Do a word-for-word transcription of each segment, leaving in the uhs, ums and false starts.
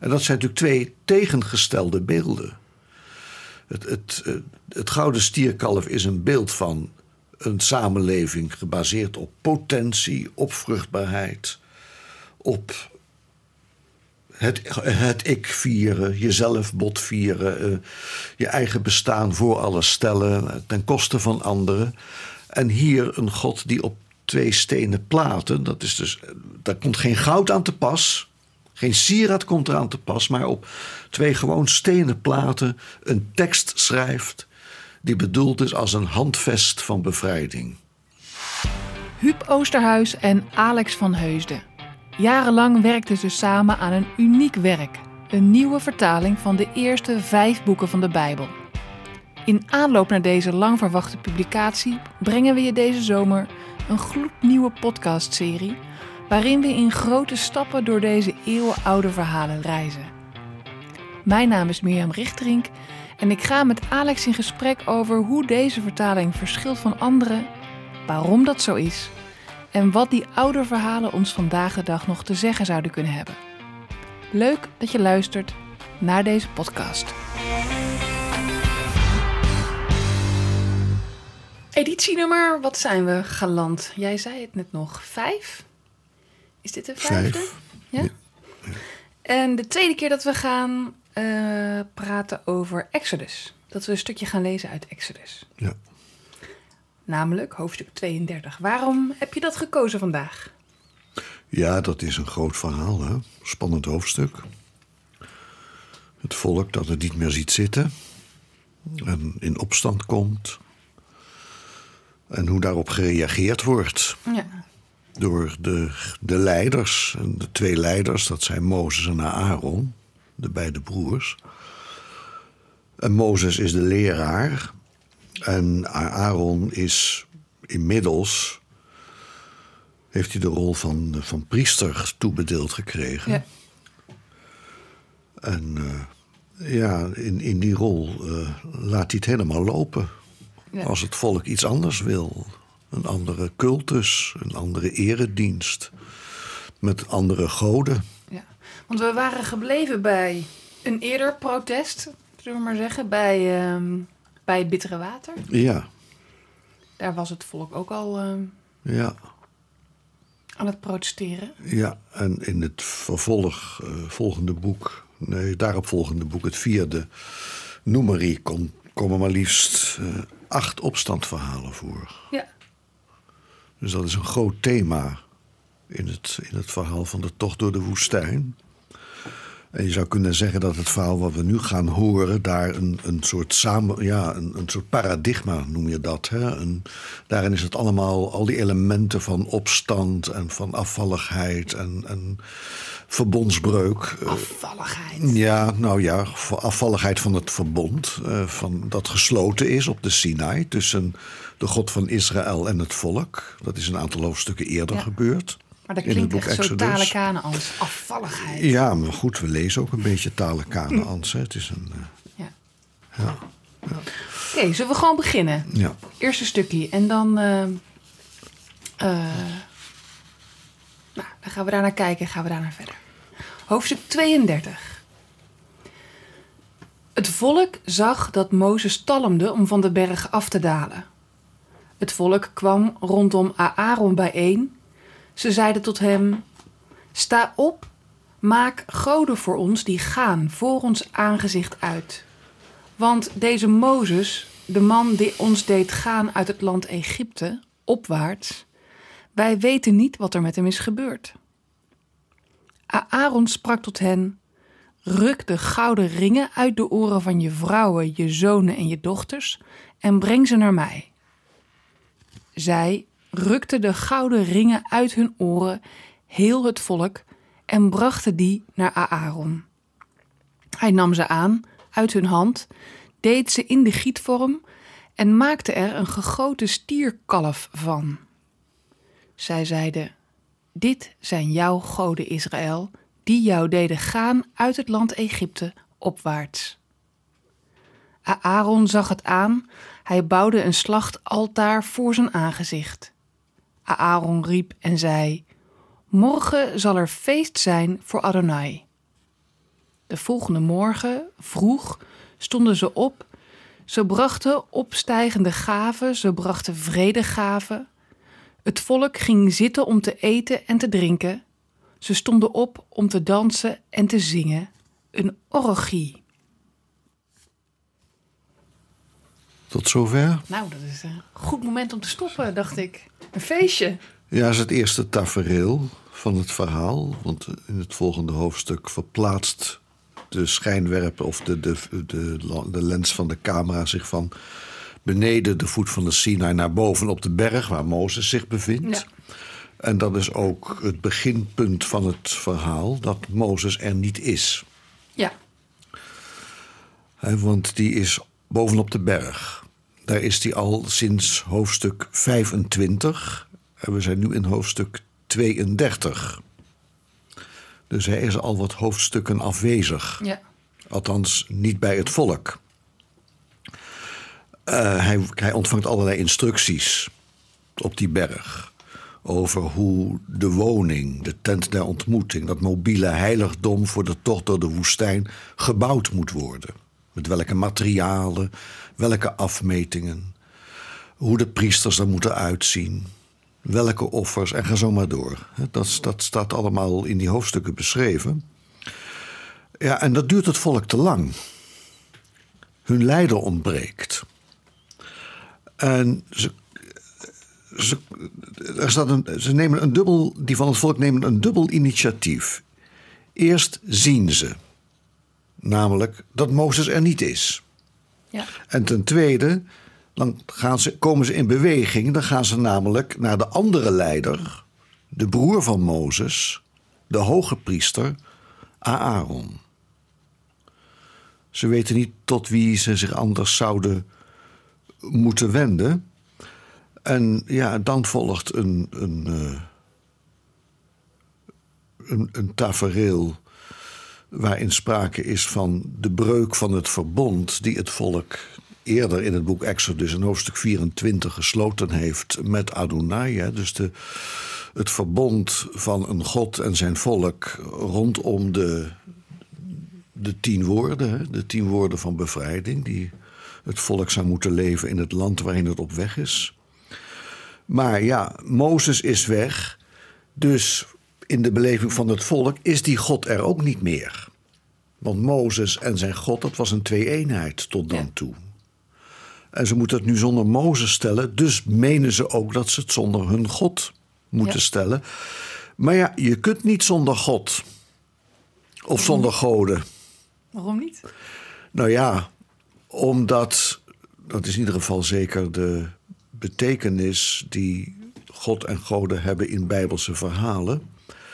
En dat zijn natuurlijk twee tegengestelde beelden. Het, het, het gouden stierkalf is een beeld van een samenleving gebaseerd op potentie, op vruchtbaarheid, op het, het ik vieren, jezelf bot vieren, uh, je eigen bestaan voor alles stellen ten koste van anderen. En hier een God die op twee stenen platen, dat is dus, daar komt geen goud aan te pas. Geen sieraad komt eraan te pas, maar op twee gewoon stenen platen een tekst schrijft die bedoeld is als een handvest van bevrijding. Huub Oosterhuis en Alex van Heusden. Jarenlang werkten ze samen aan een uniek werk. Een nieuwe vertaling van de eerste vijf boeken van de Bijbel. In aanloop naar deze lang verwachte publicatie brengen we je deze zomer een gloednieuwe podcastserie waarin we in grote stappen door deze eeuwenoude verhalen reizen. Mijn naam is Mirjam Richterink en ik ga met Alex in gesprek over hoe deze vertaling verschilt van andere, waarom dat zo is en wat die oude verhalen ons vandaag de dag nog te zeggen zouden kunnen hebben. Leuk dat je luistert naar deze podcast. Editienummer, wat zijn we galant? Jij zei het net nog, vijf? Is dit de vijfde? Vijf. Ja? Ja. Ja. En de tweede keer dat we gaan uh, praten over Exodus. Dat we een stukje gaan lezen uit Exodus. Ja. Namelijk hoofdstuk tweeëndertig. Waarom heb je dat gekozen vandaag? Ja, dat is een groot verhaal, hè? Spannend hoofdstuk. Het volk dat het niet meer ziet zitten en in opstand komt. En hoe daarop gereageerd wordt. Ja. Door de, de leiders. En de twee leiders, dat zijn Mozes en Aaron. De beide broers. En Mozes is de leraar. En Aaron is inmiddels... heeft hij de rol van, van priester toebedeeld gekregen. Ja. En uh, ja, in, in die rol uh, laat hij het helemaal lopen. Ja. Als het volk iets anders wil. Een andere cultus, een andere eredienst. Met andere goden. Ja, want we waren gebleven bij een eerder protest, zullen we maar zeggen. Bij, um, bij het bittere water. Ja. Daar was het volk ook al um, ja. aan het protesteren. Ja, en in het vervolg, uh, volgende boek... Nee, daarop volgende boek, het vierde... Numeri, kom, komen maar liefst uh, acht opstandverhalen voor. Ja. Dus dat is een groot thema in het, in het verhaal van de tocht door de woestijn. En je zou kunnen zeggen dat het verhaal wat we nu gaan horen... daar een, een soort samen, ja, een, een soort paradigma noem je dat. Hè? Een, daarin is het allemaal, al die elementen van opstand en van afvalligheid en, en verbondsbreuk. Afvalligheid? Ja, nou ja, afvalligheid van het verbond. Uh, van, dat gesloten is op de Sinai tussen de God van Israël en het volk. Dat is een aantal hoofdstukken eerder ja. gebeurd. Maar dat klinkt echt zo tale Kanaans, afvalligheid. Ja, maar goed, we lezen ook een beetje tale Kanaans. Het is een... Uh, ja. ja, ja. Oké, okay, zullen we gewoon beginnen? Ja. Eerste stukje. En dan... Uh, uh, nou, dan gaan we daar naar kijken en gaan we daarna verder. Hoofdstuk tweeëndertig. Het volk zag dat Mozes talmde om van de berg af te dalen. Het volk kwam rondom Aaron bijeen. Ze zeiden tot hem: sta op, maak goden voor ons die gaan voor ons aangezicht uit. Want deze Mozes, de man die ons deed gaan uit het land Egypte, opwaarts, wij weten niet wat er met hem is gebeurd. Aaron sprak tot hen: ruk de gouden ringen uit de oren van je vrouwen, je zonen en je dochters en breng ze naar mij. Zij rukten de gouden ringen uit hun oren, heel het volk, en brachten die naar Aaron. Hij nam ze aan, uit hun hand, deed ze in de gietvorm en maakte er een gegoten stierkalf van. Zij zeiden: dit zijn jouw goden, Israël, die jou deden gaan uit het land Egypte opwaarts. Aaron zag het aan, hij bouwde een slachtaltaar voor zijn aangezicht. Aaron riep en zei: morgen zal er feest zijn voor Adonai. De volgende morgen, vroeg, stonden ze op. Ze brachten opstijgende gaven, ze brachten vredegaven. Het volk ging zitten om te eten en te drinken. Ze stonden op om te dansen en te zingen. Een orgie. Tot zover? Nou, dat is een goed moment om te stoppen, dacht ik. Een feestje. Ja, is het eerste tafereel van het verhaal. Want in het volgende hoofdstuk verplaatst de schijnwerper of de, de, de, de lens van de camera zich van beneden de voet van de Sinaï naar boven op de berg waar Mozes zich bevindt. Ja. En dat is ook het beginpunt van het verhaal, dat Mozes er niet is. Ja. He, want die is bovenop de berg. Daar is hij al sinds hoofdstuk vijfentwintig. En we zijn nu in hoofdstuk tweeëndertig. Dus hij is al wat hoofdstukken afwezig. Ja. Althans, niet bij het volk. Uh, hij, hij ontvangt allerlei instructies op die berg. Over hoe de woning, de tent der ontmoeting, dat mobiele heiligdom voor de tocht door de woestijn gebouwd moet worden. Met welke materialen, welke afmetingen. Hoe de priesters er moeten uitzien. Welke offers en ga zo maar door. Dat, dat staat allemaal in die hoofdstukken beschreven. Ja, en dat duurt het volk te lang. Hun leider ontbreekt. En ze, ze, er staat een, ze nemen een dubbel, die van het volk nemen een dubbel initiatief. Eerst zien ze, namelijk dat Mozes er niet is. Ja. En ten tweede, dan gaan ze, komen ze in beweging. Dan gaan ze namelijk naar de andere leider, de broer van Mozes, de hoge priester Aaron. Ze weten niet tot wie ze zich anders zouden moeten wenden. En ja, dan volgt een, een, uh, een, een tafereel waarin sprake is van de breuk van het verbond die het volk eerder in het boek Exodus in hoofdstuk vierentwintig gesloten heeft met Adonai. Hè, dus de, het verbond van een God en zijn volk rondom de, de tien woorden. Hè, de tien woorden van bevrijding die het volk zou moeten leven in het land waarin het op weg is. Maar ja, Mozes is weg. Dus in de beleving van het volk is die God er ook niet meer. Want Mozes en zijn God, dat was een twee-eenheid tot dan ja. toe. En ze moeten het nu zonder Mozes stellen. Dus menen ze ook dat ze het zonder hun God moeten ja. stellen. Maar ja, je kunt niet zonder God. Of Waarom zonder niet? goden. Waarom niet? Nou ja, omdat, dat is in ieder geval zeker de betekenis die God en goden hebben in Bijbelse verhalen.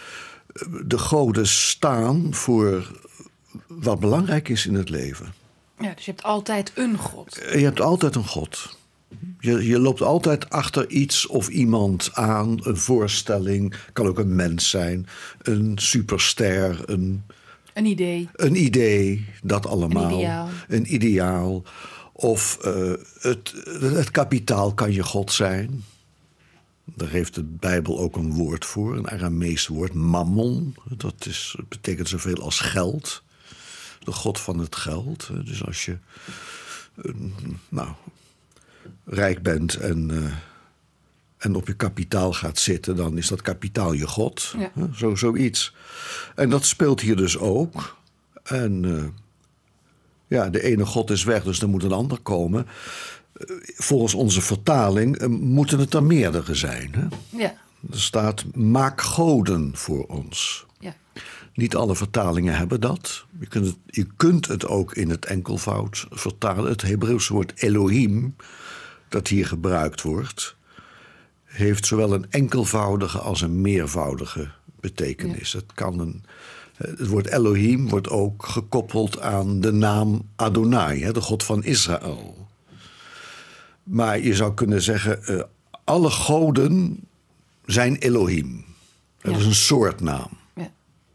De goden staan voor wat belangrijk is in het leven. Ja, dus je hebt altijd een God. Je hebt altijd een God. Je, je loopt altijd achter iets of iemand aan, een voorstelling. Kan ook een mens zijn, een superster, een... Een idee. Een idee, dat allemaal. Een ideaal. Een ideaal. Of uh, het, het kapitaal kan je God zijn. Daar heeft de Bijbel ook een woord voor, een Aramees woord, mammon. Dat is, betekent zoveel als geld. De God van het geld. Dus als je uh, nou, rijk bent en, uh, en op je kapitaal gaat zitten, dan is dat kapitaal je God. Ja. Uh, zo, zoiets. En dat speelt hier dus ook. En uh, ja, de ene God is weg, dus er moet een ander komen. Uh, volgens onze vertaling uh, moeten het er meerdere zijn. Hè? Ja. Er staat, maak goden voor ons. Ja. Niet alle vertalingen hebben dat. Je kunt, het, je kunt het ook in het enkelvoud vertalen. Het Hebreeuwse woord Elohim, dat hier gebruikt wordt, heeft zowel een enkelvoudige als een meervoudige betekenis. Ja. Het kan een, het woord Elohim wordt ook gekoppeld aan de naam Adonai, de God van Israël. Maar je zou kunnen zeggen, uh, alle goden zijn Elohim. Dat ja. is een soortnaam. Ja.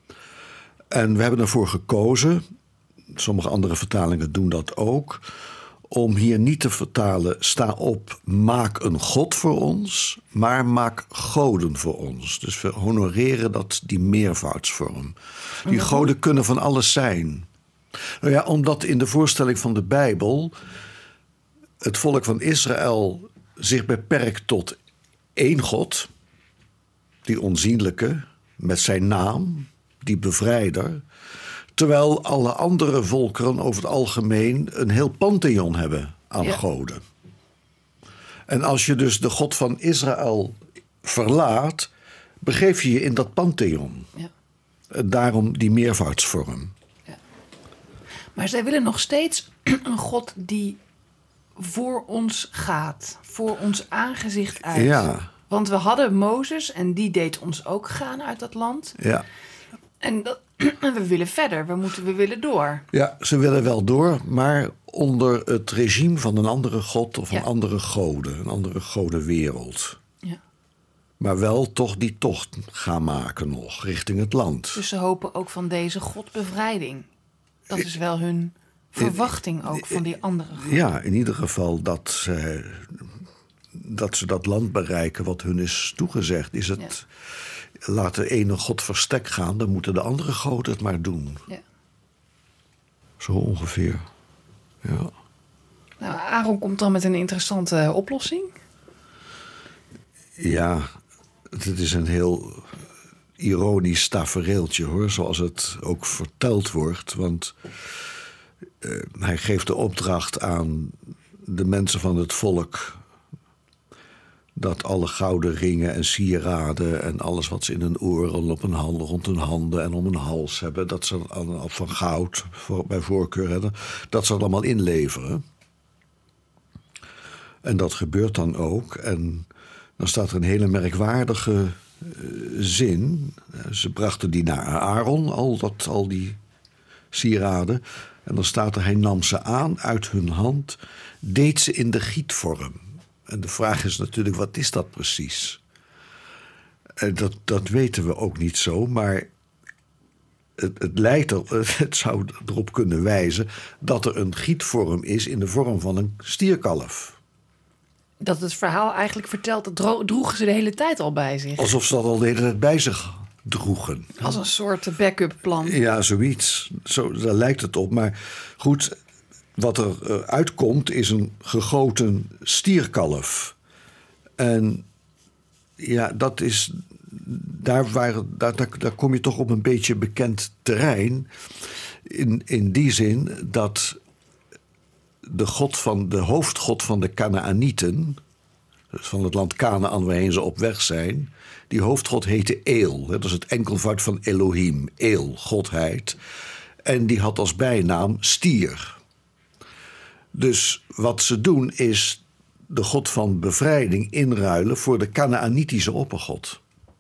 En we hebben ervoor gekozen, sommige andere vertalingen doen dat ook, om hier niet te vertalen, sta op, maak een God voor ons, maar maak goden voor ons. Dus we honoreren dat, die meervoudsvorm. Die goden kunnen van alles zijn. Nou ja, omdat in de voorstelling van de Bijbel het volk van Israël zich beperkt tot één God, die onzienlijke, met zijn naam, die bevrijder, terwijl alle andere volkeren over het algemeen een heel pantheon hebben aan ja. goden. En als je dus de God van Israël verlaat, begeef je je in dat pantheon. Ja. Daarom die meervoudsvorm. Ja. Maar zij willen nog steeds een God die voor ons gaat, voor ons aangezicht uit. Ja. Want we hadden Mozes en die deed ons ook gaan uit dat land. Ja. En, dat, en we willen verder, we, moeten, we willen door. Ja, ze willen wel door, maar onder het regime van een andere god of ja. een andere goden, een andere godenwereld. Ja. Maar wel toch die tocht gaan maken nog, richting het land. Dus ze hopen ook van deze god bevrijding. Dat is wel hun verwachting ook van die andere god. Ja, in ieder geval dat ze, dat ze dat land bereiken wat hun is toegezegd. Is het, ja. laat de ene god verstek gaan, dan moeten de andere goden het maar doen. Ja. Zo ongeveer, ja. Nou, Aaron komt dan met een interessante oplossing. Ja, het is een heel ironisch tafereeltje, hoor, zoals het ook verteld wordt. Want uh, hij geeft de opdracht aan de mensen van het volk dat alle gouden ringen en sieraden en alles wat ze in hun oren, op hun handen, rond hun handen en om hun hals hebben, dat ze van goud voor, bij voorkeur hebben, dat ze het allemaal inleveren. En dat gebeurt dan ook. En dan staat er een hele merkwaardige uh, zin. Ze brachten die naar Aaron, al, dat, al die sieraden. En dan staat er, hij nam ze aan uit hun hand, deed ze in de gietvorm. En de vraag is natuurlijk, wat is dat precies? En dat, dat weten we ook niet zo, maar het, het, lijkt er, het zou erop kunnen wijzen dat er een gietvorm is in de vorm van een stierkalf. Dat het verhaal eigenlijk vertelt, dat droegen ze de hele tijd al bij zich. Alsof ze dat al de hele tijd bij zich droegen. Als een soort backup plan. Ja, zoiets. Zo, daar lijkt het op. Maar goed, wat er uh, uitkomt is een gegoten stierkalf. En ja, dat is, daar, waar, daar, daar, daar kom je toch op een beetje bekend terrein. In, in die zin dat de, god van, de hoofdgod van de Kanaanieten, dus van het land Kanaan waarheen ze op weg zijn, die hoofdgod heette Eel. Dat is het enkelvoud van Elohim, Eel, godheid. En die had als bijnaam stier. Dus wat ze doen is de god van bevrijding inruilen voor de Kanaanitische oppergod.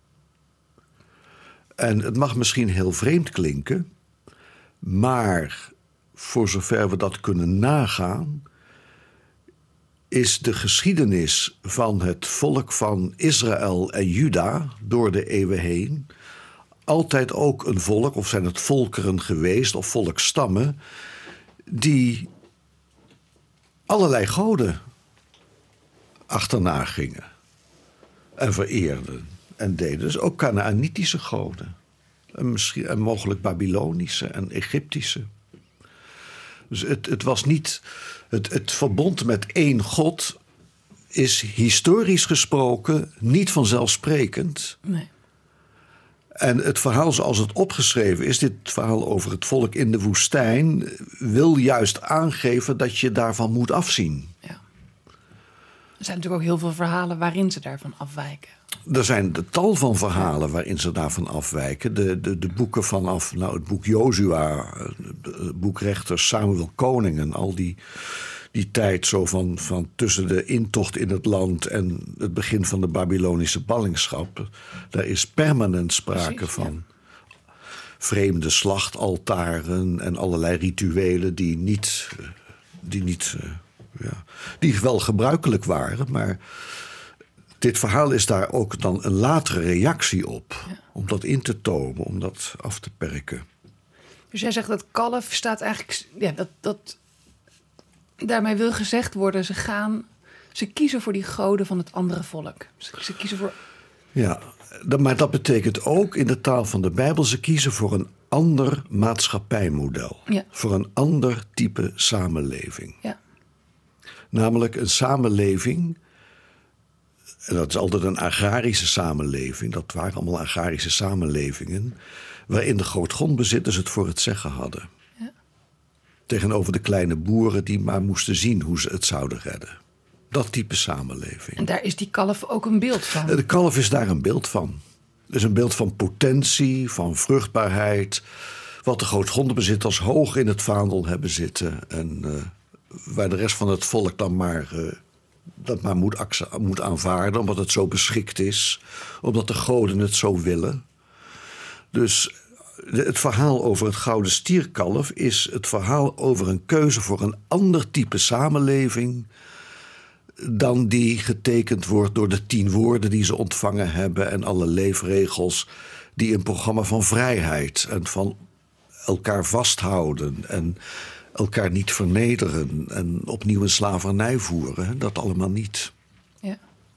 En het mag misschien heel vreemd klinken, maar voor zover we dat kunnen nagaan, is de geschiedenis van het volk van Israël en Juda door de eeuwen heen altijd ook een volk, of zijn het volkeren geweest, of volkstammen, die allerlei goden achterna gingen en vereerden en deden. Dus ook Kanaanitische goden. En, misschien, en mogelijk Babylonische en Egyptische. Dus het, het was niet. Het, het verbond met één God is historisch gesproken niet vanzelfsprekend. Nee. En het verhaal zoals het opgeschreven is, dit verhaal over het volk in de woestijn, wil juist aangeven dat je daarvan moet afzien. Ja. Er zijn natuurlijk ook heel veel verhalen waarin ze daarvan afwijken. Er zijn de tal van verhalen waarin ze daarvan afwijken. De, de, de boeken vanaf nou, het boek Jozua, het boek Rechters, Samuel Koningen, al die, die tijd zo van, van tussen de intocht in het land en het begin van de Babylonische ballingschap. Daar is permanent sprake Precies, van ja. vreemde slachtaltaren en allerlei rituelen die niet, die niet, ja, die wel gebruikelijk waren, maar dit verhaal is daar ook dan een latere reactie op. Ja. Om dat in te tomen, om dat af te perken. Dus jij zegt dat kalf staat eigenlijk. Ja, dat, dat, daarmee wil gezegd worden, ze gaan. Ze kiezen voor die goden van het andere volk. Ze, ze kiezen voor Ja, maar dat betekent ook in de taal van de Bijbel, ze kiezen voor een ander maatschappijmodel. Ja. Voor een ander type samenleving. Ja. Namelijk een samenleving, en dat is altijd een agrarische samenleving, dat waren allemaal agrarische samenlevingen, waarin de grootgrondbezitters het voor het zeggen hadden. Ja. Tegenover de kleine boeren die maar moesten zien hoe ze het zouden redden. Dat type samenleving. En daar is die kalf ook een beeld van. De kalf is daar een beeld van. Het is een beeld van potentie, van vruchtbaarheid. Wat de grootgrondbezitters hoog in het vaandel hebben zitten. En uh, waar de rest van het volk dan maar, uh, dat maar moet, moet aanvaarden. Omdat het zo beschikt is. Omdat de goden het zo willen. Dus het verhaal over het gouden stierkalf is het verhaal over een keuze voor een ander type samenleving dan die getekend wordt door de tien woorden die ze ontvangen hebben en alle leefregels die een programma van vrijheid en van elkaar vasthouden en elkaar niet vernederen en opnieuw een slavernij voeren. Dat allemaal niet. Ja.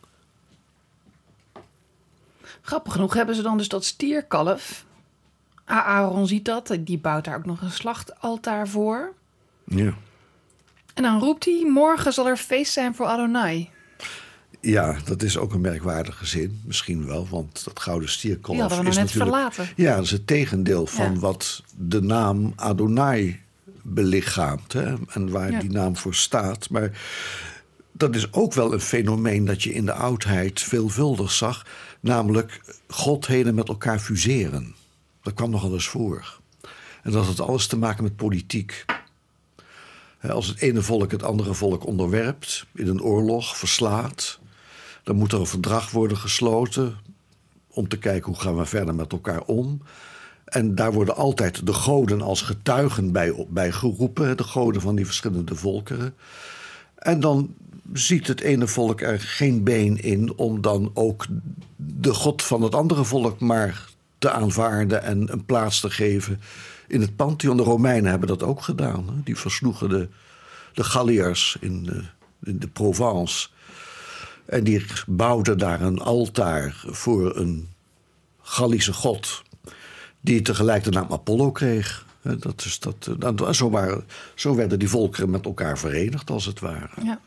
Grappig genoeg hebben ze dan dus dat stierkalf. Aaron ziet dat, die bouwt daar ook nog een slachtaltaar voor. Ja. En dan roept hij, morgen zal er feest zijn voor Adonai. Ja, dat is ook een merkwaardige zin. Misschien wel, want dat gouden stierkalf Die hadden we is nog net natuurlijk... verlaten. Ja, dat is het tegendeel van Ja. wat de naam Adonai belichaamt. Hè? En waar Ja. die naam voor staat. Maar dat is ook wel een fenomeen dat je in de oudheid veelvuldig zag. Namelijk godheden met elkaar fuseren. Dat kwam nogal eens voor. En dat had alles te maken met politiek. Als het ene volk het andere volk onderwerpt, in een oorlog verslaat, dan moet er een verdrag worden gesloten om te kijken hoe gaan we verder met elkaar om. En daar worden altijd de goden als getuigen bij, bij geroepen, de goden van die verschillende volkeren. En dan ziet het ene volk er geen been in om dan ook de god van het andere volk maar te aanvaarden en een plaats te geven in het Pantheon. De Romeinen hebben dat ook gedaan. Hè? Die versloegen de, de Galliërs in de, in de Provence. En die bouwden daar een altaar voor een Gallische god, die tegelijk de naam Apollo kreeg. Dat is dat, nou, zo, waren, zo werden die volkeren met elkaar verenigd, als het ware. Ja.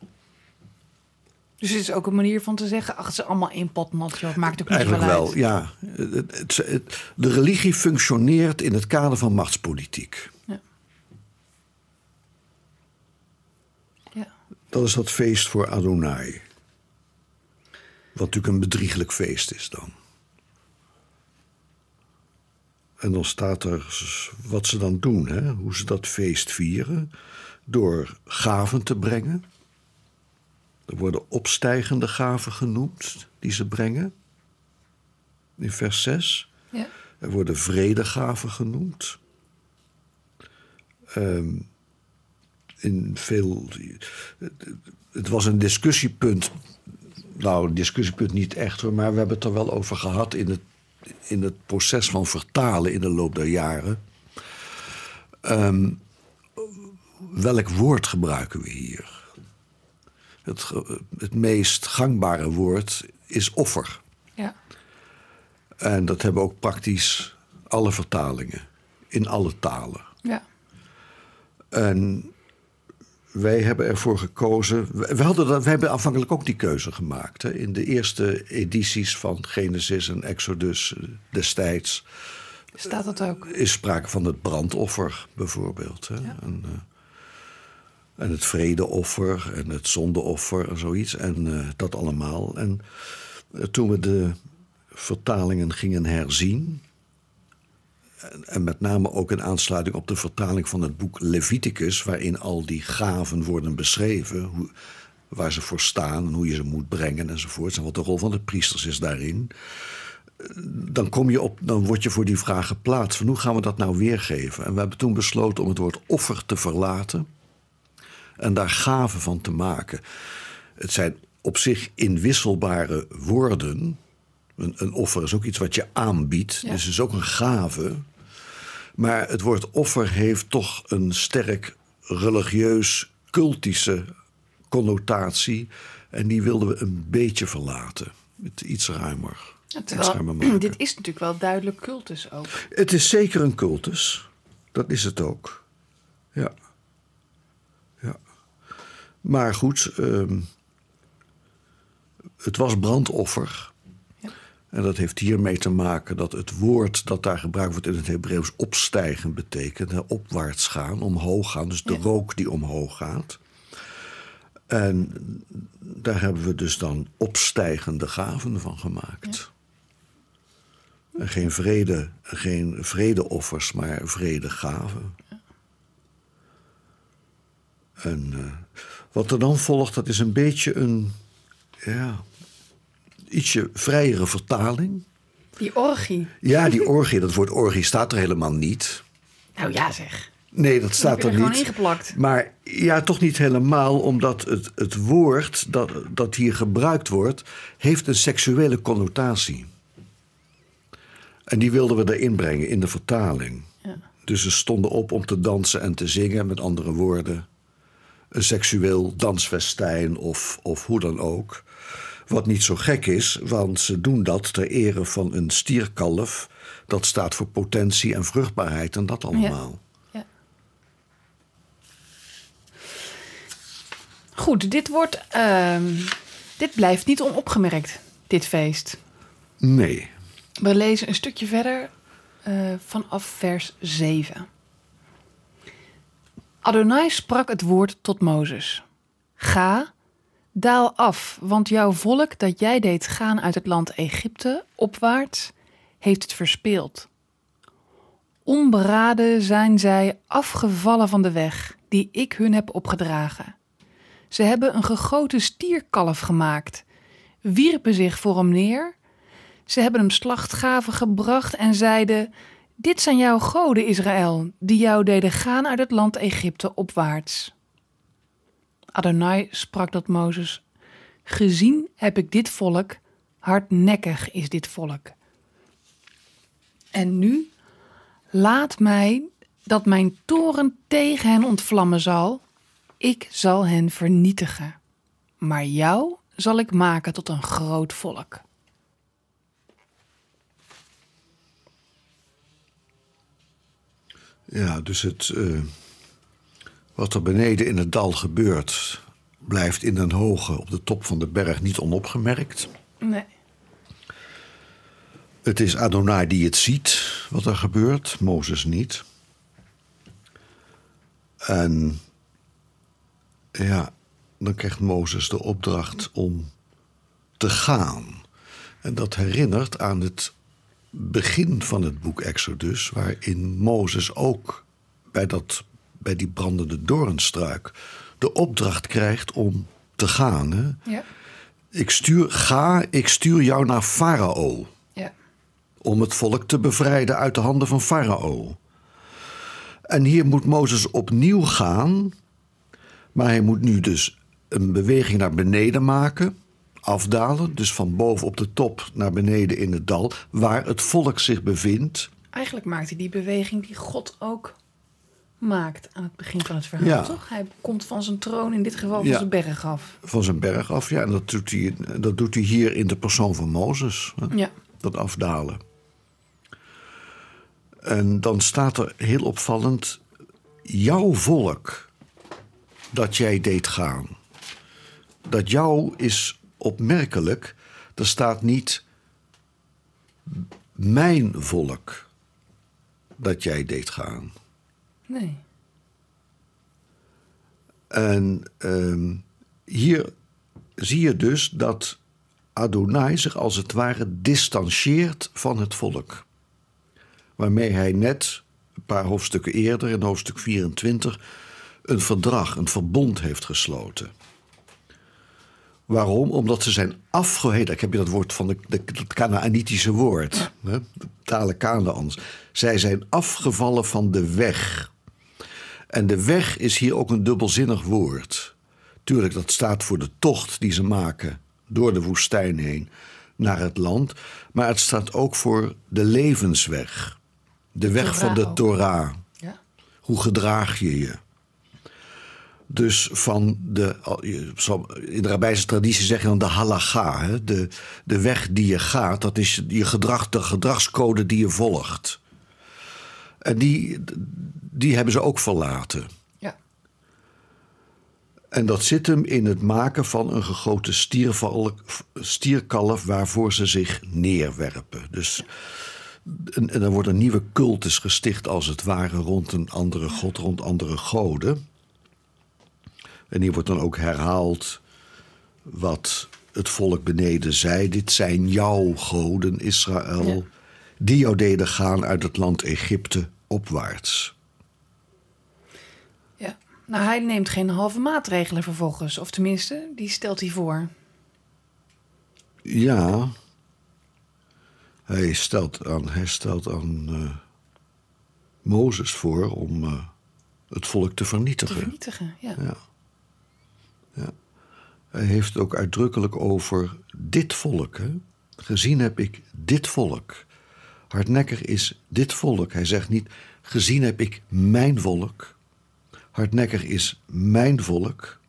Dus het is ook een manier van te zeggen, ach, het is allemaal één pot nat, joh. Het maakt ook niet Eigenlijk veel wel, uit. ja. Het, het, het, de religie functioneert in het kader van machtspolitiek. Ja. Ja. Dat is dat feest voor Adonai. Wat natuurlijk een bedrieglijk feest is dan. En dan staat er wat ze dan doen, hè? Hoe ze dat feest vieren. Door gaven te brengen. Er worden opstijgende gaven genoemd die ze brengen. In vers zes. Ja. Er worden vredegaven genoemd. Um, in veel... Het was een discussiepunt. Nou, een discussiepunt niet echt hoor, maar we hebben het er wel over gehad in het, in het proces van vertalen in de loop der jaren. Um, welk woord gebruiken we hier? Het, het meest gangbare woord is offer. Ja. En dat hebben ook praktisch alle vertalingen. In alle talen. Ja. En wij hebben ervoor gekozen. We, hadden dat, we hebben aanvankelijk ook die keuze gemaakt. Hè. In de eerste edities van Genesis en Exodus destijds Staat dat ook? is sprake van het brandoffer bijvoorbeeld. Hè. Ja. En, uh, en het vredeoffer en het zondeoffer en zoiets. En uh, dat allemaal. En uh, toen we de vertalingen gingen herzien, en, en met name ook in aansluiting op de vertaling van het boek Leviticus, waarin al die gaven worden beschreven, hoe, waar ze voor staan en hoe je ze moet brengen enzovoort, en wat de rol van de priesters is daarin, dan, kom je op, dan word je voor die vraag geplaatst van hoe gaan we dat nou weergeven. En we hebben toen besloten om het woord offer te verlaten en daar gaven van te maken. Het zijn op zich inwisselbare woorden. Een, een offer is ook iets wat je aanbiedt. Ja. Dus het is ook een gave. Maar het woord offer heeft toch een sterk religieus-cultische connotatie. En die wilden we een beetje verlaten. Het iets ruimer. Ja, terwijl, dit is natuurlijk wel duidelijk cultus ook. Het is zeker een cultus. Dat is het ook. Ja. Ja. Maar goed, um, het was brandoffer. Ja. En dat heeft hiermee te maken dat het woord dat daar gebruikt wordt in het Hebreeuws opstijgen betekent. Hè, opwaarts gaan, omhoog gaan. Dus de ja. rook die omhoog gaat. En daar hebben we dus dan opstijgende gaven van gemaakt. Ja. En geen vrede, geen vredeoffers, maar vredegaven. Ja. En uh, wat er dan volgt, dat is een beetje een ja, ietsje vrijere vertaling. Die orgie. Ja, die orgie. Dat woord orgie staat er helemaal niet. Nou ja, zeg. Nee, dat staat er, er niet. Gewoon ingeplakt. Maar ja, toch niet helemaal, omdat het, het woord dat, dat hier gebruikt wordt, heeft een seksuele connotatie. En die wilden we erin brengen in de vertaling. Ja. Dus ze stonden op om te dansen en te zingen, met andere woorden. Een seksueel dansfestijn of, of hoe dan ook. Wat niet zo gek is, want ze doen dat ter ere van een stierkalf. Dat staat voor potentie en vruchtbaarheid en dat allemaal. Ja. Ja. Goed, dit wordt, uh, dit blijft niet onopgemerkt, dit feest. Nee. We lezen een stukje verder uh, vanaf vers zeven. Adonai sprak het woord tot Mozes. Ga, daal af, want jouw volk dat jij deed gaan uit het land Egypte opwaarts, heeft het verspeeld. Onberaden zijn zij afgevallen van de weg die ik hun heb opgedragen. Ze hebben een gegoten stierkalf gemaakt, wierpen zich voor hem neer. Ze hebben hem slachtgaven gebracht en zeiden: dit zijn jouw goden, Israël, die jou deden gaan uit het land Egypte opwaarts. Adonai sprak tot Mozes: gezien heb ik dit volk, hardnekkig is dit volk. En nu, laat mij dat mijn toorn tegen hen ontvlammen zal. Ik zal hen vernietigen, maar jou zal ik maken tot een groot volk. Ja, dus het, uh, wat er beneden in het dal gebeurt, blijft in den hoge op de top van de berg niet onopgemerkt. Nee. Het is Adonai die het ziet, wat er gebeurt, Mozes niet. En ja, dan krijgt Mozes de opdracht om te gaan. En dat herinnert aan het begin van het boek Exodus, waarin Mozes ook bij, dat, bij die brandende doornstruik de opdracht krijgt om te gaan. Hè? Ja. Ik stuur, ga, ik stuur jou naar Farao. Ja. Om het volk te bevrijden uit de handen van Farao. En hier moet Mozes opnieuw gaan, maar hij moet nu dus een beweging naar beneden maken, afdalen, dus van boven op de top naar beneden in het dal, waar het volk zich bevindt. Eigenlijk maakt hij die beweging die God ook maakt aan het begin van het verhaal, ja. toch? Hij komt van zijn troon, in dit geval van ja. zijn berg af. Van zijn berg af, ja. En dat doet hij, dat doet hij hier in de persoon van Mozes. Hè? Ja. Dat afdalen. En dan staat er heel opvallend: jouw volk dat jij deed gaan. Dat jou is opmerkelijk. Er staat niet mijn volk dat jij deed gaan. Nee. En um, hier zie je dus dat Adonai zich als het ware distancieert van het volk. Waarmee hij net een paar hoofdstukken eerder, in hoofdstuk vierentwintig, een verdrag, een verbond heeft gesloten. Waarom? Omdat ze zijn afgeheven. Ik heb je dat woord van de, de, het Kanaanitische woord. Ja. Hè? De talen Kanaans. Zij zijn afgevallen van de weg. En de weg is hier ook een dubbelzinnig woord. Tuurlijk, dat staat voor de tocht die ze maken door de woestijn heen naar het land. Maar het staat ook voor de levensweg. De weg Torah van de Torah. Ja. Hoe gedraag je je? Dus van de, in de rabbijnse traditie zeg je dan de halacha. Hè? De, de weg die je gaat, dat is je gedrag, de gedragscode die je volgt. En die, die hebben ze ook verlaten. Ja. En dat zit hem in het maken van een gegoten stierkalf waarvoor ze zich neerwerpen. Dus en, en er wordt een nieuwe cultus gesticht als het ware rond een andere god, rond andere goden. En hier wordt dan ook herhaald wat het volk beneden zei. Dit zijn jouw goden, Israël, ja. die jou deden gaan uit het land Egypte opwaarts. Ja, nou hij neemt geen halve maatregelen vervolgens. Of tenminste, die stelt hij voor. Ja, hij stelt aan, hij stelt aan uh, Mozes voor om uh, het volk te vernietigen. Te vernietigen, ja. ja. Ja. Hij heeft het ook uitdrukkelijk over dit volk. Hè? Gezien heb ik dit volk. Hardnekkig is dit volk. Hij zegt niet, gezien heb ik mijn volk. Hardnekkig is mijn volk.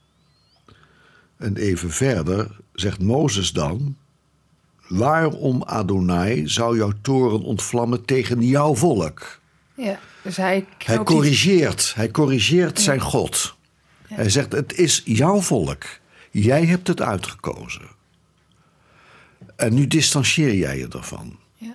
En even verder zegt Mozes dan, waarom, Adonai, zou jouw toren ontvlammen tegen jouw volk? Ja, dus hij... Hij corrigeert, hij corrigeert ja. zijn God. Ja. Hij zegt, het is jouw volk. Jij hebt het uitgekozen. En nu distancieer jij je ervan. Ja.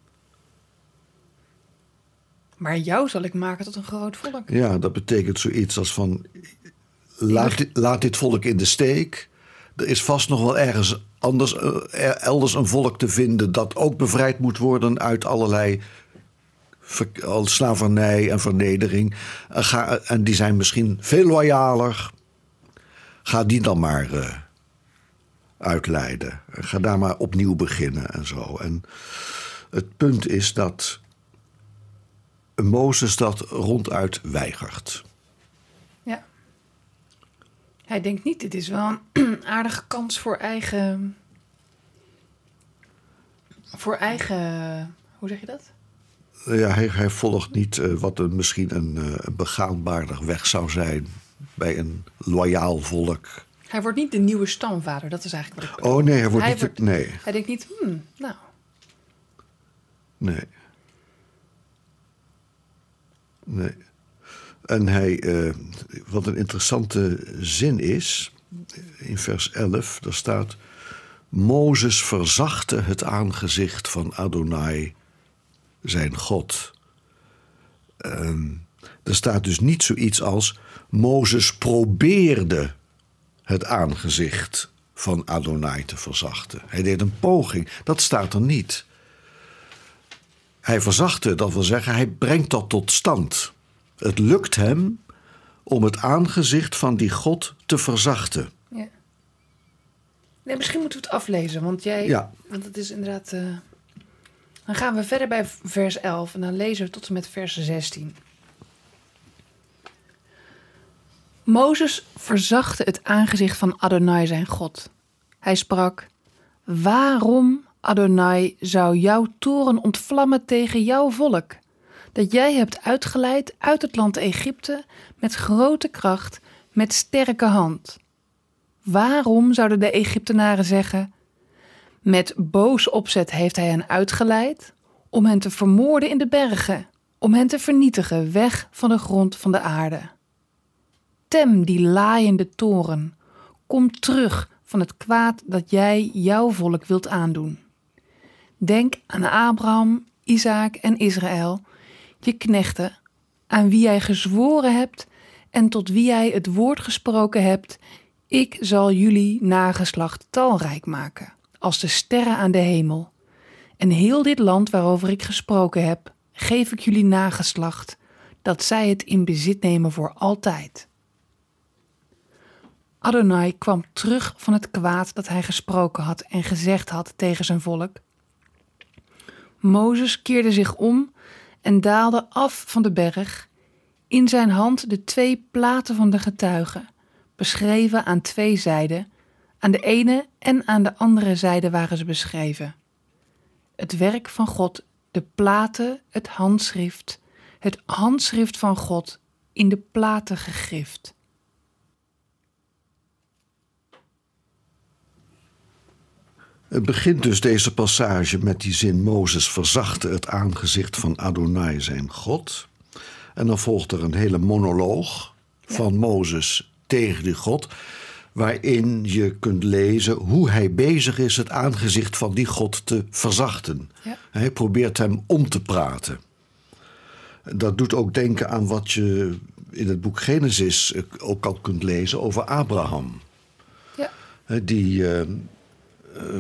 Maar jou zal ik maken tot een groot volk. Ja, dat betekent zoiets als van... Laat, dit, laat dit volk in de steek. Er is vast nog wel ergens anders, uh, elders een volk te vinden... dat ook bevrijd moet worden uit allerlei... slavernij en vernedering. En, ga, en die zijn misschien veel loyaler. Ga die dan maar uh, uitleiden. Ga daar maar opnieuw beginnen en zo. En het punt is dat Mozes dat ronduit weigert. Ja. Hij denkt niet, dit is wel een aardige kans voor eigen... Voor eigen... Hoe zeg je dat? Ja, hij, hij volgt niet uh, wat een, misschien een, uh, een begaanbaarder weg zou zijn bij een loyaal volk. Hij wordt niet de nieuwe stamvader, dat is eigenlijk wat ik bedoel. Oh nee, hij wordt hij niet... Wordt, nee. Hij denkt niet, hmm, nou... Nee. Nee. En hij... Uh, wat een interessante zin is... In vers elf, daar staat... Mozes verzachtte het aangezicht van Adonai... zijn God. Um, er staat dus niet zoiets als... Mozes probeerde het aangezicht van Adonai te verzachten. Hij deed een poging. Dat staat er niet. Hij verzachtte, dat wil zeggen, hij brengt dat tot stand. Het lukt hem om het aangezicht van die God te verzachten. Ja. Nee, misschien moeten we het aflezen, want jij... Ja. Want het is inderdaad... Uh... Dan gaan we verder bij vers elf en dan lezen we tot en met vers zestien. Mozes verzachtte het aangezicht van Adonai zijn God. Hij sprak, waarom, Adonai, zou jouw toren ontvlammen tegen jouw volk? Dat jij hebt uitgeleid uit het land Egypte met grote kracht, met sterke hand. Waarom zouden de Egyptenaren zeggen... Met boos opzet heeft hij hen uitgeleid om hen te vermoorden in de bergen, om hen te vernietigen weg van de grond van de aarde. Tem die laaiende toren, kom terug van het kwaad dat jij jouw volk wilt aandoen. Denk aan Abraham, Isaak en Israël, je knechten, aan wie jij gezworen hebt en tot wie jij het woord gesproken hebt, ik zal jullie nageslacht talrijk maken. Als de sterren aan de hemel. En heel dit land waarover ik gesproken heb, geef ik jullie nageslacht, dat zij het in bezit nemen voor altijd. Adonai kwam terug van het kwaad dat hij gesproken had en gezegd had tegen zijn volk. Mozes keerde zich om en daalde af van de berg, in zijn hand de twee platen van de getuigen, beschreven aan twee zijden. Aan de ene en aan de andere zijde waren ze beschreven. Het werk van God, de platen, het handschrift, het handschrift van God in de platen gegrift. Het begint dus deze passage met die zin: Mozes verzachtte het aangezicht van Adonai zijn God. En dan volgt er een hele monoloog ja. van Mozes tegen die God, waarin je kunt lezen hoe hij bezig is het aangezicht van die God te verzachten. Ja. Hij probeert hem om te praten. Dat doet ook denken aan wat je in het boek Genesis ook al kunt lezen over Abraham. Ja. Die, uh, uh,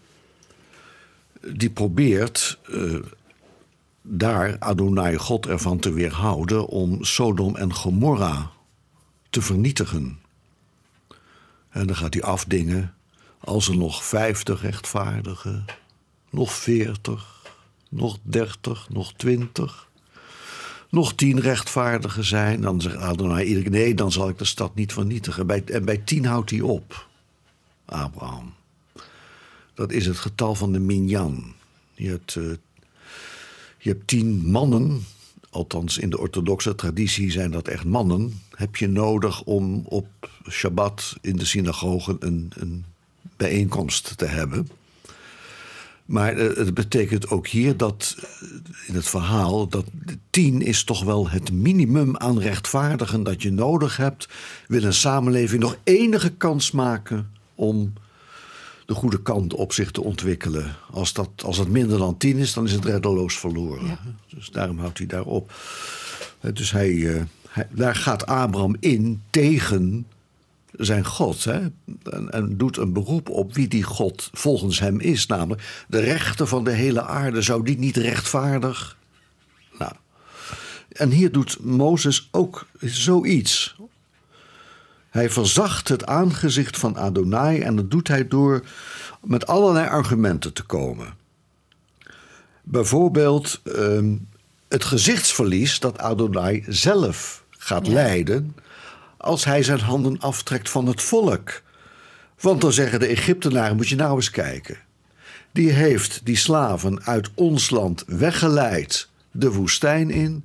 die probeert uh, daar Adonai God ervan te weerhouden om Sodom en Gomorra te vernietigen. En dan gaat hij afdingen: als er nog vijftig rechtvaardigen, nog veertig, nog dertig, nog twintig, nog tien rechtvaardigen zijn, dan zegt Adonai iedere keer: nee, dan zal ik de stad niet vernietigen. Bij, en bij tien houdt hij op, Abraham. Dat is het getal van de minyan. Je hebt, uh, je hebt tien mannen, althans in de orthodoxe traditie zijn dat echt mannen, heb je nodig om op Shabbat in de synagogen een, een bijeenkomst te hebben. Maar uh, het betekent ook hier dat uh, in het verhaal dat tien is toch wel het minimum aan rechtvaardigen dat je nodig hebt. Wil een samenleving nog enige kans maken om de goede kant op zich te ontwikkelen. Als, dat, als het minder dan tien is, dan is het reddeloos verloren. Ja. Dus daarom houdt hij daarop. Dus hij, uh, hij, daar gaat Abraham in tegen zijn God. Hè? En, en doet een beroep op wie die God volgens hem is. Namelijk de rechter van de hele aarde. Zou die niet rechtvaardig? Nou. En hier doet Mozes ook zoiets. Hij verzacht het aangezicht van Adonai en dat doet hij door met allerlei argumenten te komen. Bijvoorbeeld um, het gezichtsverlies dat Adonai zelf gaat ja. lijden als hij zijn handen aftrekt van het volk. Want dan zeggen de Egyptenaren: moet je nou eens kijken. Die heeft die slaven uit ons land weggeleid de woestijn in,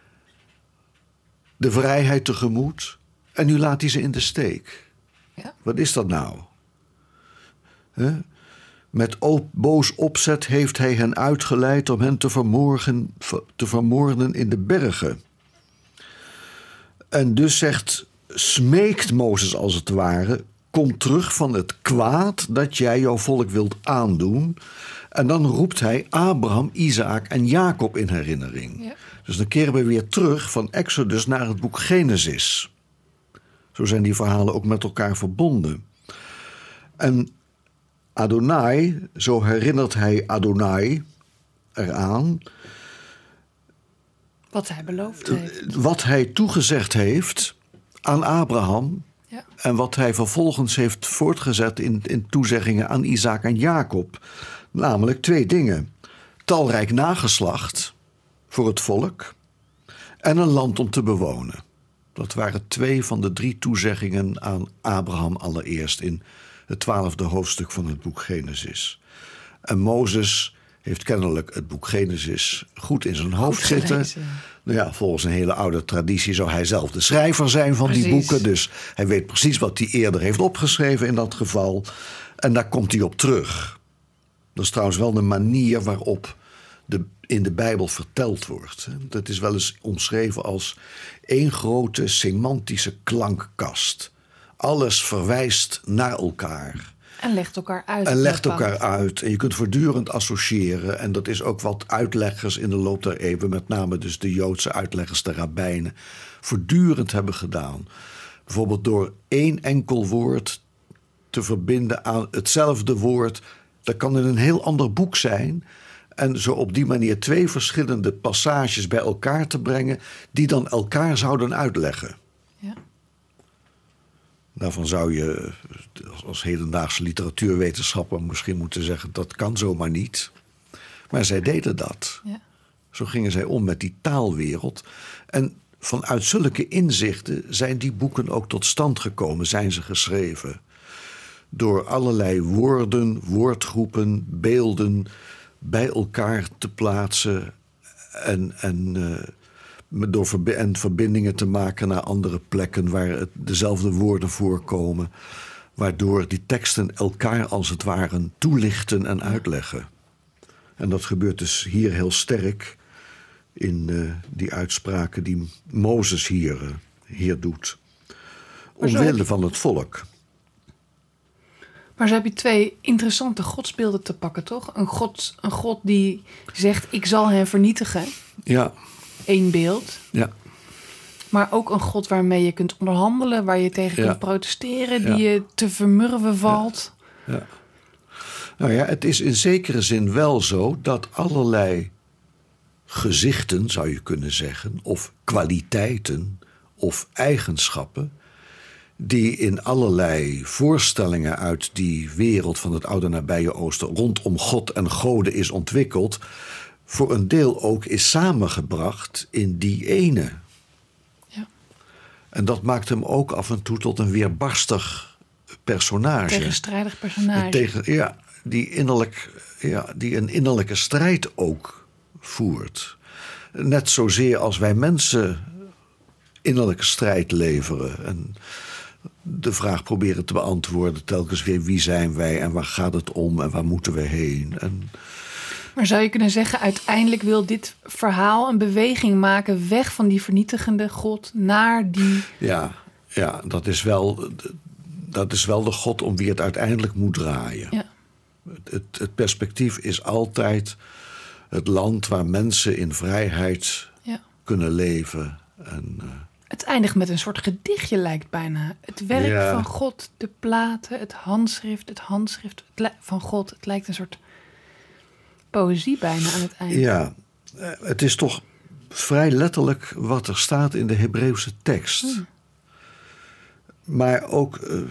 de vrijheid tegemoet. En nu laat hij ze in de steek. Ja. Wat is dat nou? He? Met op, boos opzet heeft hij hen uitgeleid om hen te, vermoorden, te vermoorden in de bergen. En dus zegt, smeekt Mozes als het ware: kom terug van het kwaad dat jij jouw volk wilt aandoen. En dan roept hij Abraham, Isaak en Jacob in herinnering. Ja. Dus dan keren we weer terug van Exodus naar het boek Genesis. Zo zijn die verhalen ook met elkaar verbonden. En Adonai, zo herinnert hij Adonai eraan. Wat hij beloofd heeft. Wat hij toegezegd heeft aan Abraham. Ja. En wat hij vervolgens heeft voortgezet in, in toezeggingen aan Isaak en Jacob. Namelijk twee dingen: talrijk nageslacht voor het volk en een land om te bewonen. Dat waren twee van de drie toezeggingen aan Abraham allereerst in het twaalfde hoofdstuk van het boek Genesis. En Mozes heeft kennelijk het boek Genesis goed in zijn hoofd zitten. Nou ja, volgens een hele oude traditie zou hij zelf de schrijver zijn van precies. die boeken. Dus hij weet precies wat hij eerder heeft opgeschreven in dat geval. En daar komt hij op terug. Dat is trouwens wel de manier waarop de, in de Bijbel verteld wordt. Dat is wel eens omschreven als één grote semantische klankkast. Alles verwijst naar elkaar. En legt elkaar uit. En legt elkaar uit. En je kunt voortdurend associëren. En dat is ook wat uitleggers in de loop der eeuwen, met name dus de Joodse uitleggers, de rabbijnen, voortdurend hebben gedaan. Bijvoorbeeld door één enkel woord te verbinden aan hetzelfde woord. Dat kan in een heel ander boek zijn. En zo op die manier twee verschillende passages bij elkaar te brengen, die dan elkaar zouden uitleggen. Ja. Daarvan zou je als hedendaagse literatuurwetenschapper misschien moeten zeggen: dat kan zomaar niet. Maar zij deden dat. Ja. Zo gingen zij om met die taalwereld. En vanuit zulke inzichten zijn die boeken ook tot stand gekomen, zijn ze geschreven. Door allerlei woorden, woordgroepen, beelden bij elkaar te plaatsen en, en, uh, door verbi- en verbindingen te maken naar andere plekken waar het dezelfde woorden voorkomen. waardoor die teksten elkaar als het ware toelichten en uitleggen. En dat gebeurt dus hier heel sterk in uh, die uitspraken die Mozes hier, uh, hier doet. Omwille je... van het volk. Maar zo heb je twee interessante godsbeelden te pakken, toch? Een god, een god die zegt, ik zal hen vernietigen. Ja. Eén beeld. Ja. Maar ook een god waarmee je kunt onderhandelen, waar je tegen ja. kunt protesteren, die ja. je te vermurwen valt. Ja. ja. Nou ja, het is in zekere zin wel zo dat allerlei gezichten, zou je kunnen zeggen, of kwaliteiten of eigenschappen, die in allerlei voorstellingen uit die wereld van het oude nabije Oosten rondom God en goden is ontwikkeld, voor een deel ook is samengebracht in die ene. Ja. En dat maakt hem ook af en toe tot een weerbarstig personage. Tegenstrijdig personage. Tegen, ja, die, innerlijk, ja, die een innerlijke strijd ook voert. Net zozeer als wij mensen innerlijke strijd leveren. En de vraag proberen te beantwoorden telkens weer, wie zijn wij en waar gaat het om en waar moeten we heen. En maar zou je kunnen zeggen, uiteindelijk wil dit verhaal een beweging maken weg van die vernietigende God naar die... Ja, ja dat, is wel, dat is wel de God om wie het uiteindelijk moet draaien. Ja. Het, het perspectief is altijd het land waar mensen in vrijheid ja. kunnen leven. En, uh, het eindigt met een soort gedichtje, lijkt bijna. Het werk ja. van God, de platen, het handschrift, het handschrift het van God. Het lijkt een soort poëzie bijna aan het einde. Ja, het is toch vrij letterlijk wat er staat in de Hebreeuwse tekst. Hmm. Maar ook uh,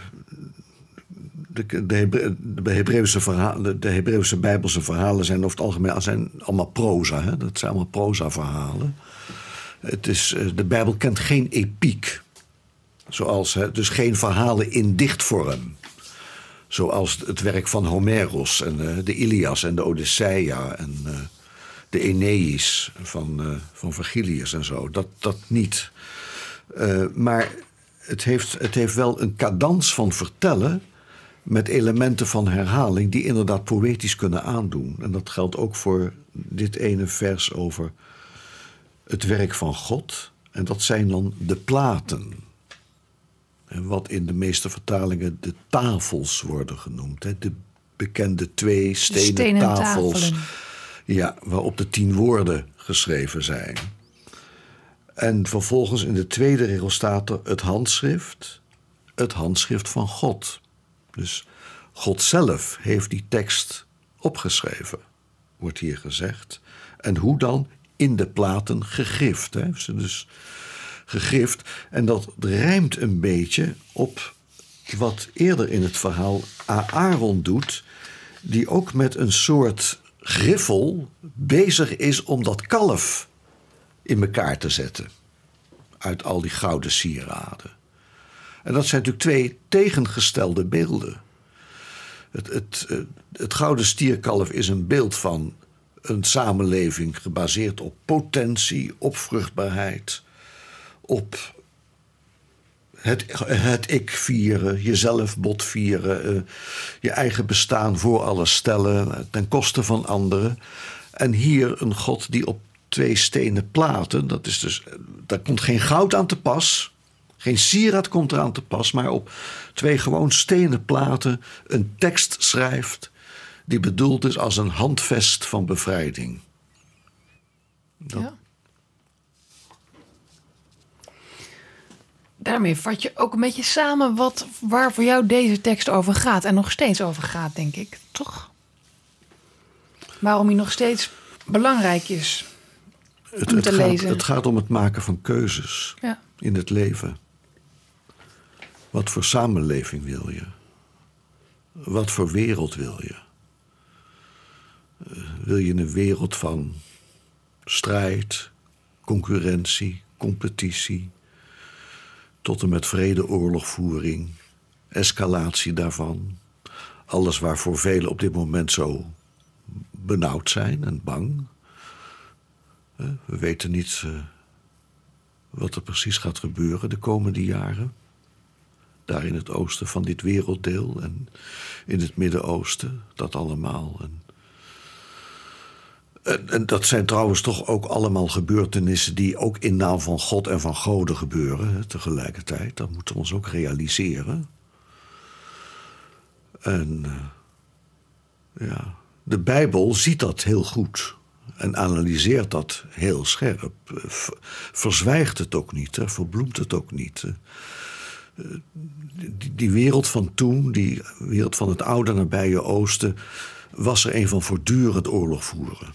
de, de, Hebre, de, Hebreeuwse verhalen, de Hebreeuwse Bijbelse verhalen zijn over het algemeen zijn allemaal proza. Hè? Dat zijn allemaal proza-verhalen. Het is, de Bijbel kent geen epiek. Zoals, hè, dus geen verhalen in dichtvorm. Zoals het werk van Homeros en uh, de Ilias en de Odyssea en uh, de Aeneis van, uh, van Virgilius en zo. Dat, dat niet. Uh, maar het heeft, het heeft wel een cadans van vertellen met elementen van herhaling die inderdaad poëtisch kunnen aandoen. En dat geldt ook voor dit ene vers over het werk van God. En dat zijn dan de platen. En wat in de meeste vertalingen de tafels worden genoemd. Hè? De bekende twee stenen, stenen tafels. Tafelen. Ja, waarop de tien woorden geschreven zijn. En vervolgens in de tweede regel staat er het handschrift. Het handschrift van God. Dus God zelf heeft die tekst opgeschreven, wordt hier gezegd. En hoe dan? In de platen gegrift. Hè? Dus gegrift. En dat rijmt een beetje op wat eerder in het verhaal Aaron doet, die ook met een soort griffel bezig is om dat kalf in elkaar te zetten. Uit al die gouden sieraden. En dat zijn natuurlijk twee tegengestelde beelden. Het, het, het gouden stierkalf is een beeld van een samenleving gebaseerd op potentie, op vruchtbaarheid, op het, het ik vieren, jezelf botvieren, uh, je eigen bestaan voor alles stellen, ten koste van anderen. En hier een God die op twee stenen platen, dat is dus, daar komt geen goud aan te pas, geen sieraad komt eraan te pas, maar op twee gewoon stenen platen een tekst schrijft die bedoeld is als een handvest van bevrijding. Dat... Ja. Daarmee vat je ook een beetje samen wat, waar voor jou deze tekst over gaat. En nog steeds over gaat, denk ik. Toch? Waarom hij nog steeds belangrijk is het, om het te gaat, lezen. Het gaat om het maken van keuzes ja. in het leven. Wat voor samenleving wil je? Wat voor wereld wil je? Uh, wil je een wereld van strijd, concurrentie, competitie, tot en met vrede, oorlogvoering, escalatie daarvan? Alles waarvoor velen op dit moment zo benauwd zijn en bang. Uh, we weten niet uh, wat er precies gaat gebeuren de komende jaren. daar in het oosten van dit werelddeel en in het Midden-Oosten, dat allemaal. En, en, en dat zijn trouwens toch ook allemaal gebeurtenissen die ook in naam van God en van goden gebeuren, hè, tegelijkertijd. Dat moeten we ons ook realiseren. En uh, ja, de Bijbel ziet dat heel goed en analyseert dat heel scherp. Verzwijgt het ook niet, hè, verbloemt het ook niet. Die, die wereld van toen, die wereld van het oude nabije oosten, was er een van voortdurend oorlog voeren.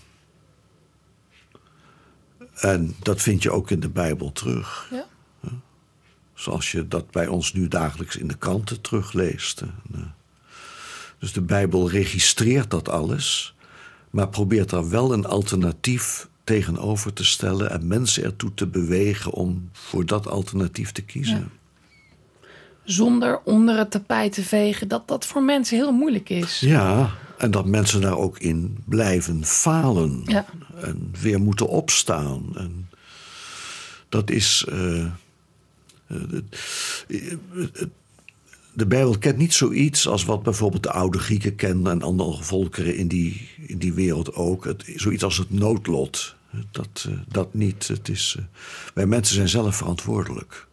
En dat vind je ook in de Bijbel terug. Ja. Zoals je dat bij ons nu dagelijks in de kranten terugleest. Dus de Bijbel registreert dat alles, maar probeert daar wel een alternatief tegenover te stellen en mensen ertoe te bewegen om voor dat alternatief te kiezen. Ja. Zonder onder het tapijt te vegen, dat dat voor mensen heel moeilijk is. Ja, en dat mensen daar ook in blijven falen. Ja. En weer moeten opstaan. En dat is... Uh, uh, uh, uh, de Bijbel kent niet zoiets als wat bijvoorbeeld de oude Grieken kenden en andere volkeren in die, in die wereld ook. Het, zoiets als het noodlot. Dat, uh, dat niet. Het is, uh, wij mensen zijn zelf verantwoordelijk.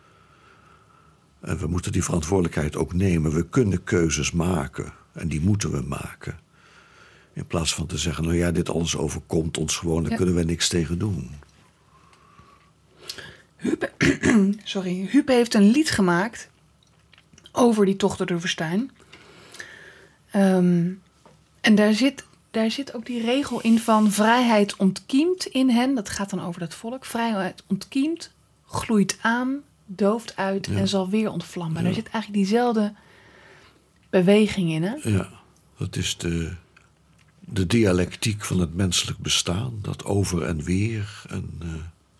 En we moeten die verantwoordelijkheid ook nemen. We kunnen keuzes maken. En die moeten we maken. In plaats van te zeggen, nou ja, dit alles overkomt ons gewoon. Daar ja. kunnen we niks tegen doen. Huub, sorry, Huub heeft een lied gemaakt over die tocht door de woestijn. Um, en daar zit, daar zit ook die regel in van vrijheid ontkiemt in hen. Dat gaat dan over dat volk. Vrijheid ontkiemt, gloeit aan, dooft uit ja. en zal weer ontvlammen. Ja. Daar zit eigenlijk diezelfde beweging in, hè? Ja, dat is de, de dialectiek van het menselijk bestaan. Dat over en weer en uh,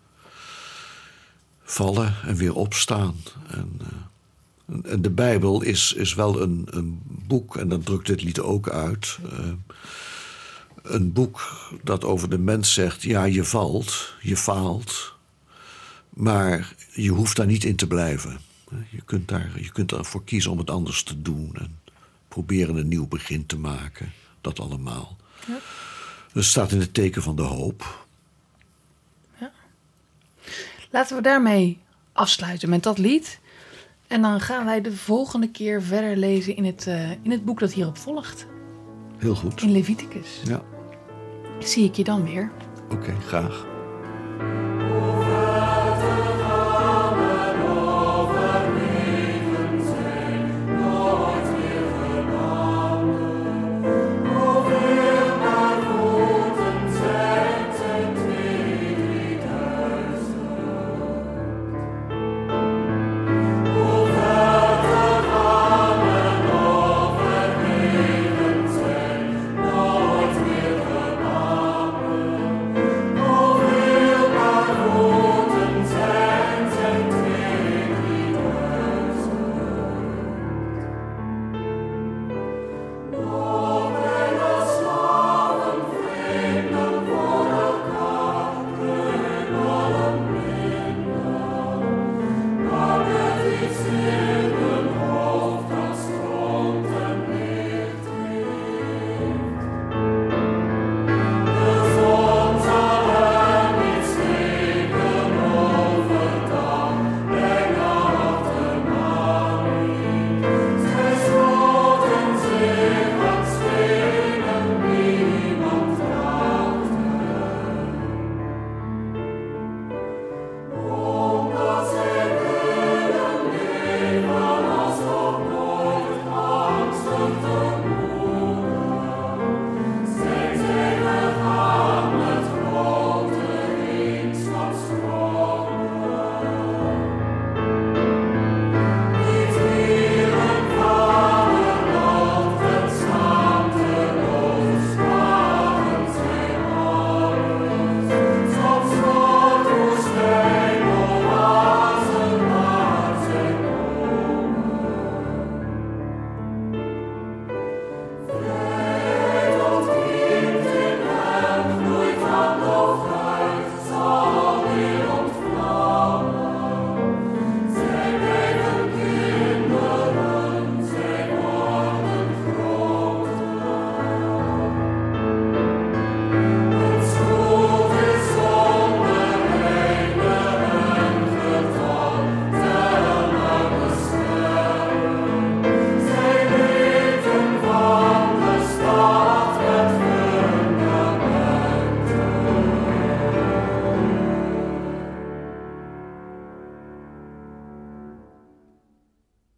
vallen en weer opstaan. En, uh, en de Bijbel is, is wel een, een boek, en dat drukt dit lied ook uit. Uh, een boek dat over de mens zegt, ja, je valt, je faalt, maar je hoeft daar niet in te blijven. Je kunt, daar, je kunt ervoor kiezen om het anders te doen en proberen een nieuw begin te maken. Dat allemaal. Ja. Dat staat in het teken van de hoop. Ja. Laten we daarmee afsluiten met dat lied. En dan gaan wij de volgende keer verder lezen in het, uh, in het boek dat hierop volgt. Heel goed. In Leviticus. Ja. Zie ik je dan weer. Oké, okay, graag.